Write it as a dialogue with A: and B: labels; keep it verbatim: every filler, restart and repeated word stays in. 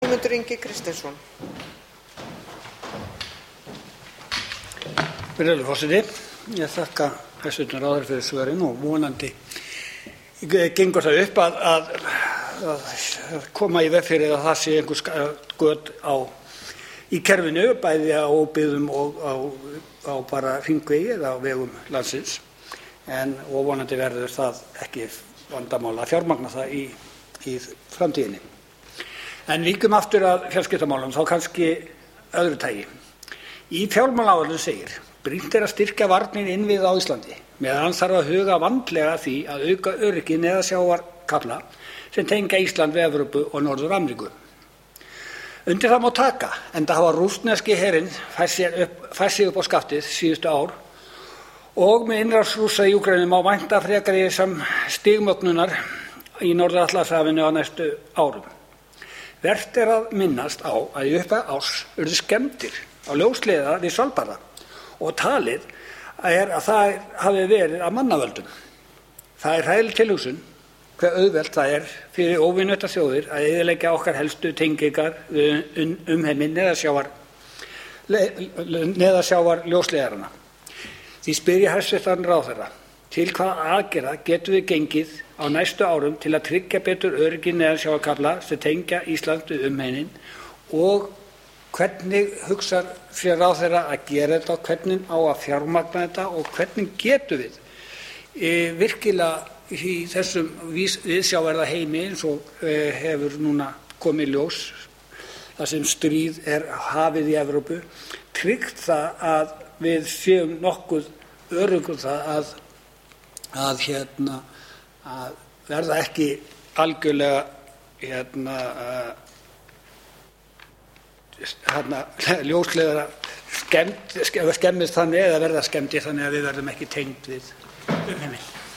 A: Guðmundur Ingi Kristinsson.
B: Virðulegur forseti, ég þakka hæstv. ráðherra fyrir svörin og vonandi gengur það upp að, að, að koma í veg fyrir að það sé einhver göt á í kerfinu, bæði á óbyggðum og á, á bara hringvegi eða á vegum landsins, en og vonandi verður það ekki vandamál að fjármagna það í, í framtíðinni. En víkjum aftur að fjarskiptamálum, þá kannski öðru tagi. Í fjármálaáætlun segir: brýnt er að styrkja varnir innviða á Íslandi, meðan þarf að huga vandlega að því að auka öryggi neðansjávarkafla sem tengja Ísland við Evrópu og Norður-Ameríku. Undir það má taka, enda hafa rússneski herinn fært sig upp á skaftið síðustu ár og með innrás Rússa í Úkraínu má vænta frekari sem stigmögnunar í Norður-Atlantshafinu á næstu árum. Vert er að minnast á að í upphafi árs urðu skemmdir á ljósleiða við Svalbarða og talið er að það hafi verið af mannavöldum. Það er hræðileg tilhugsun hve auðvelt það er fyrir óvinveittar þjóðir að eyðileggja okkar helstu tengingar um umheiminn neðansjávar, neðansjávar ljósleiðaranna. Því spyr ég hæstv. ráðherra: til hvaða aðgerða getum við gengið á næstu árum til að tryggja betur öryggi neðansjávarkafla sem tengja Ísland við umheiminn, og hvernig hugsar sér ráðherra að gera þetta, og hvernig á að fjármagna þetta, og hvernig getum við e, virkilega í þessum viðsjárverða heimi eins og e, hefur núna komið í ljós, þar sem stríð er hafið í Evrópu, tryggt það að við séum nokkuð öruggum það að, að, hérna, að verða ekki algjörlega hérna, hérna, ljósleiðara skemmt, skemmist þannig eða verða skemmtir þannig að við verðum ekki tengd við umheiminn.